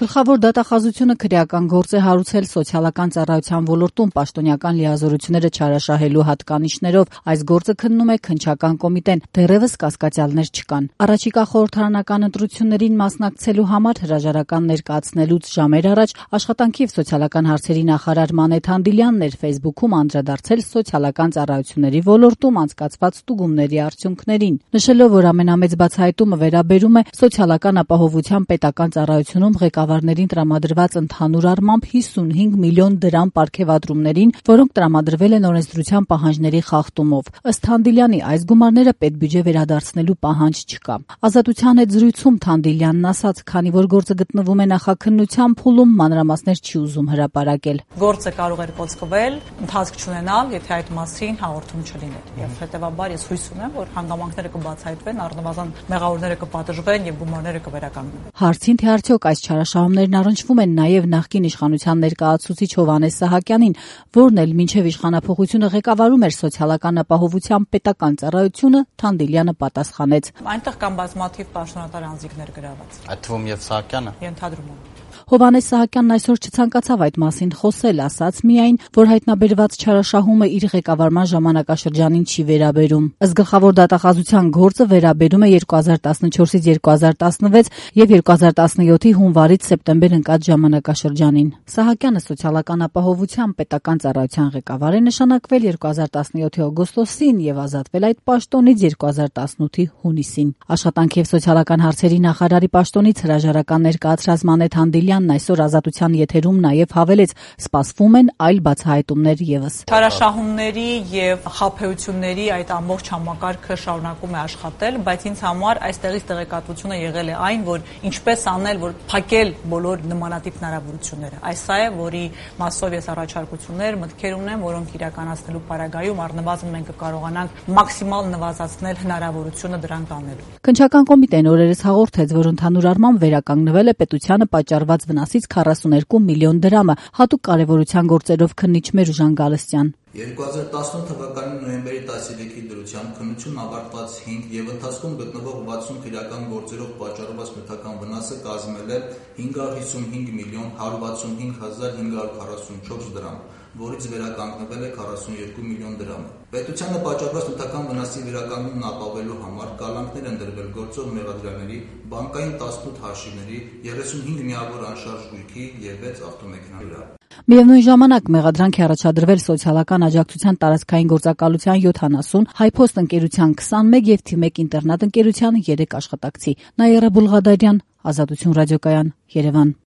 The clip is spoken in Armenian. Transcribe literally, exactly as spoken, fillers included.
Գլխավոր դատախազությունը քրեական գործ է հարուցել սոցիալական ծառայության ոլորտում պաշտոնյական լիազորությունները չարաշահելու հատկանիշներով։ Այս գործը քննում է քննչական կոմիտեն, դեռևս կասկածյալներ չկան։ Առաջիկա խորհրդարանական ընտրություններին մասնակցելու համար հրաժարական ներկայացնելուց ժամեր առաջ աշխատանքի և սոցիալական հարցերի նախարար Մանեթ Հանդիլյանն էր Facebook-ում անդրադարձել սոցիալական ծառայությունների ոլորտում անցկացված ստուգումների արդյունքներին, նշելով, որ ամենամեծ բացահայտումը վերաբերում է սոցիալական ապահովության պետական ծառայությունում ղեկավարներին տրամադրված ընդհանուր առմամբ հիսունհինգ միլիոն դրամ պարգևատրումներին, որոնք տրամադրվել են օրենսդրության պահանջների խախտումով։ Ըստ Հանդիլյանի, այս գումարները պետբյուջե վերադարձնելու պահանջ չկա։ Ազատության հետ զրույցում Հանդիլյանն ասաց, քանի որ գործը գտնվում է նախաքննության փուլում, մանրամասներ չի ուզում հրապարակել։ Գործը կարող էր կոծկվել, ընթացք չունենալ, եթե այդ մասին հաղորդում չլիներ։ Եվ հետևաբար ես հույս ունեմ, որ հանգամանքները կբացահայտվեն, առնվազն մեղավորները կպատժվեն եւ գումարները կվերականգնվեն։ Հարցին, թե արդյոք այս չարաշահումներն առնչվում են նաև նախկին իշխանության ներկայացուցիչ Հովհաննես Սահակյանին, որն էլ մինչև իշխանափոխությունը ղեկավարում էր սոցիալական ապահովության պետական ծառայությունը, Հանդիլյանը պատասխանեց. Այնտեղ կան բազմաթիվ պաշտոնատար անձինքներ գրաված։ Այդ թվում եւ Սահակյանը։ Ենթադրում եմ։ Հովհաննես Սահակյանն այսօր չցանկացավ այդ մասին խոսել, ասաց միայն, որ հայտնաբերված չարաշահումը իր ղեկավարման ժամանակաշրջանին չի վերաբերում։ Ըստ գլխավոր դատախազության գործը վերաբերում է երկու հազար տասնչորսից երկու հազար տասնվեց եւ երկու հազար տասնյոթի հունվարից սեպտեմբեր ընկած ժամանակաշրջանին։ Սահակյանը սոցիալական ապահովության պետական ծառայության ղեկավար է նշանակվել երկու հազար տասնյոթի օգոստոսին եւ ազատվել այդ պաշտոնից երկու հազար տասնութի հունիսին։ Աշխատանքի եւ սոցիալական հարցերի նախարարի պաշտոնից հրաժարական ներկայացրած Մանեթ Հանդիլյանն այսօր Ազատության եթերում նաև հավելեց, սպասվում են այլ բացահայտումներ եւս։ Չարաշահումների եւ խաբեությունների այդ ամբողջ համակարգը շարունակում է աշխատել, բայց ինձ համար այստեղից տեղեկատվությունը եղել է այն, որ ինչպես անել, որ փակել բոլոր նմանատիպ հնարավորությունները։ Այս է, որի մասով ես առաջարկություններ, մտքեր ունեմ, որոնք իրականացնելու պարագայում առնվազն մենք կկարողանանք մաքսիմալ նվազեցնել հնարավորությունը դրանք անելու։ Քննչական կոմիտեն օրերս հաղորդեց, որ ընդհանուր առմամբ վերականգնվել է պետությանը պատճառված վնասից քառասուներկու միլիոն դրամը, հատուկ կարևորության գործերով քննիչ Մերուժան Գալստյան։ երկու հազար տասնութ թվականի նոյեմբերի տասնյոթի դրությամբ քննությունն ավարտված հինգ եւ ընթացքում գտնվող վաթսուն քրեական գործերով պատճառված պետական վնասը կազմել է հինգ հարյուր հիսունհինգ միլիոն հարյուր վաթսունհինգ հազար հինգ հարյուր քառասունչորս դրամ, որից վերականգնվել է քառասուներկու միլիոն դրամը։ Պետությանը պատճառված պետական վնասի վերականգնումն ապավելու համար կալանքներ են դրվել գործող մեղադրյալների, բանկային տասնութ հաշիվների, երեսունհինգ միավոր անշարժ գույքի եւ վեց ավտոմեքենաների վրա։ Միևնույն ժամանակ մեղադրանք է առաջադրվել սոցիալական աջակցության տարածքային գործակալության յոթանասուն, Հայփոստ ընկերության քսանմեկ եւ Թի մեկ ինտերնատ ընկերության երեք աշխատակցի։ Նաիրա Բուլղադարյան, Ազատություն ռադիոկայան, Երևան։